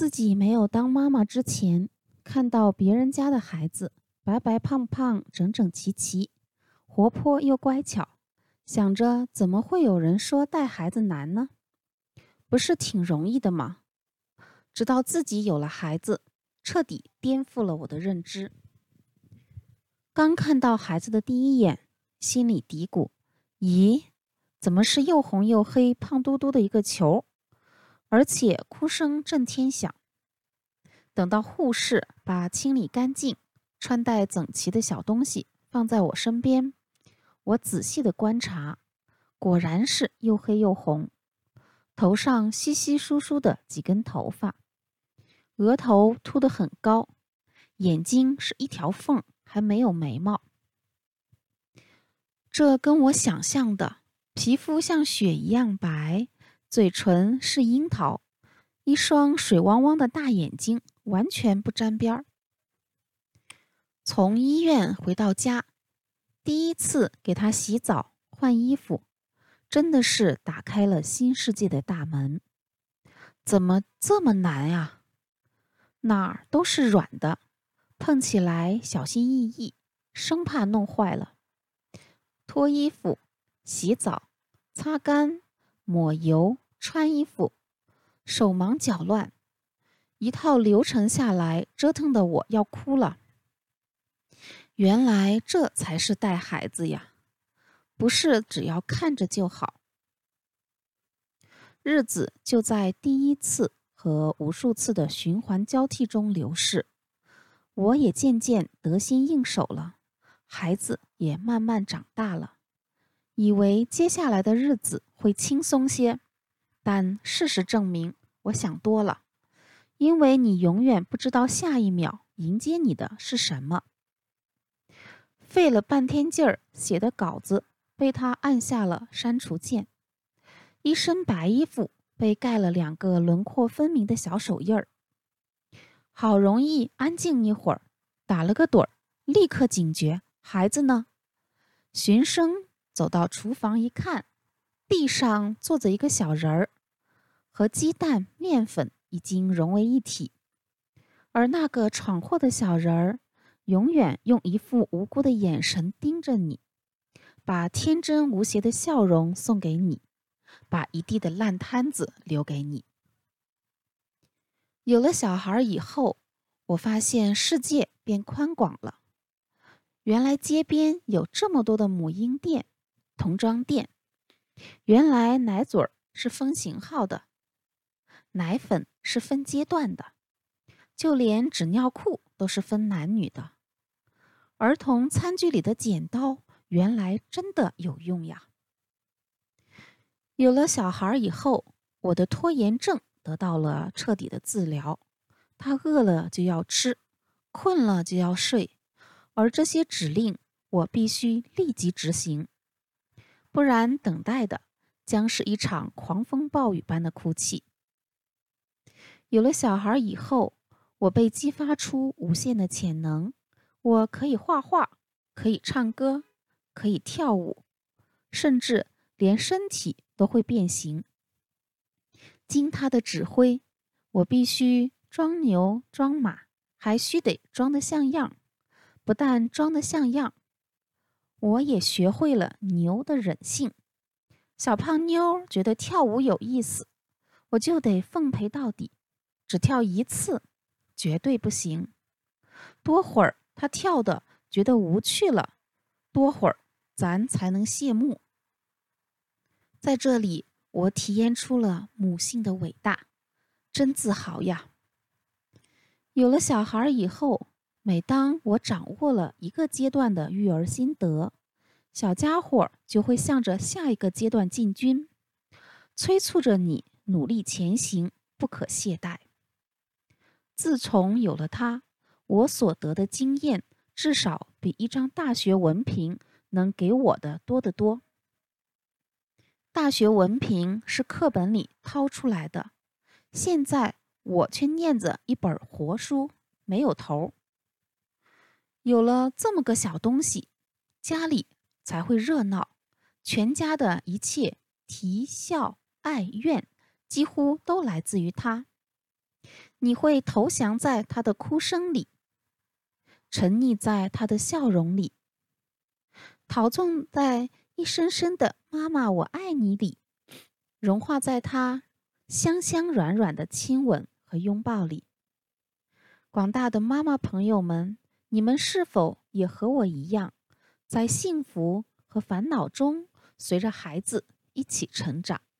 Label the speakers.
Speaker 1: 自己没有当妈妈之前，看到别人家的孩子白白胖胖、整整齐齐，活泼又乖巧，想着怎么会有人说带孩子难呢？不是挺容易的吗？直到自己有了孩子，彻底颠覆了我的认知。刚看到孩子的第一眼，心里嘀咕：咦，怎么是又红又黑、胖嘟嘟的一个球？而且哭声震天响。等到护士把清理干净、穿戴整齐的小东西放在我身边，我仔细的观察，果然是又黑又红，头上稀稀疏疏的几根头发，额头凸得很高，眼睛是一条缝，还没有眉毛。这跟我想象的皮肤像雪一样白，嘴唇是樱桃，一双水汪汪的大眼睛完全不沾边儿。从医院回到家，第一次给他洗澡换衣服，真的是打开了新世界的大门。怎么这么难啊？哪儿都是软的，碰起来小心翼翼，生怕弄坏了。脱衣服、洗澡、擦干、抹油、穿衣服，手忙脚乱，一套流程下来，折腾的我要哭了。原来这才是带孩子呀，不是只要看着就好。日子就在第一次和无数次的循环交替中流逝，我也渐渐得心应手了，孩子也慢慢长大了。以为接下来的日子会轻松些，但事实证明，我想多了。因为你永远不知道下一秒迎接你的是什么。费了半天劲儿写的稿子被他按下了删除键，一身白衣服被盖了2个轮廓分明的小手印儿。好容易安静一会儿，打了个盹儿，立刻警觉，孩子呢？循声走到厨房一看，地上坐着一个小人儿，和鸡蛋、面粉已经融为一体。而那个闯祸的小人儿，永远用一副无辜的眼神盯着你，把天真无邪的笑容送给你，把一地的烂摊子留给你。有了小孩以后，我发现世界变宽广了。原来街边有这么多的母婴店、童装店，原来奶嘴是分型号的，奶粉是分阶段的，就连纸尿裤都是分男女的。儿童餐具里的剪刀原来真的有用呀！有了小孩以后，我的拖延症得到了彻底的治疗。他饿了就要吃，困了就要睡，而这些指令我必须立即执行，不然等待的将是一场狂风暴雨般的哭泣。有了小孩以后，我被激发出无限的潜能。我可以画画，可以唱歌，可以跳舞，甚至连身体都会变形。经他的指挥，我必须装牛装马，还须得装得像样。不但装得像样，我也学会了牛的忍性。小胖妞觉得跳舞有意思，我就得奉陪到底，只跳1次，绝对不行。多会儿她跳的觉得无趣了，多会儿咱才能谢幕。在这里，我体验出了母性的伟大，真自豪呀！有了小孩以后，每当我掌握了一个阶段的育儿心得，小家伙就会向着下一个阶段进军，催促着你努力前行，不可懈怠。自从有了他，我所得的经验至少比一张大学文凭能给我的多得多。大学文凭是课本里掏出来的，现在我却念着一本活书，没有头。有了这么个小东西，家里才会热闹，全家的一切啼笑爱怨几乎都来自于他。 你会投降在他的哭声里，沉溺在他的笑容里，陶醉在一声声的“妈妈，我爱你”里，融化在他香香软软的亲吻和拥抱里。广大的妈妈朋友们，你们是否也和我一样，在幸福和烦恼中，随着孩子一起成长？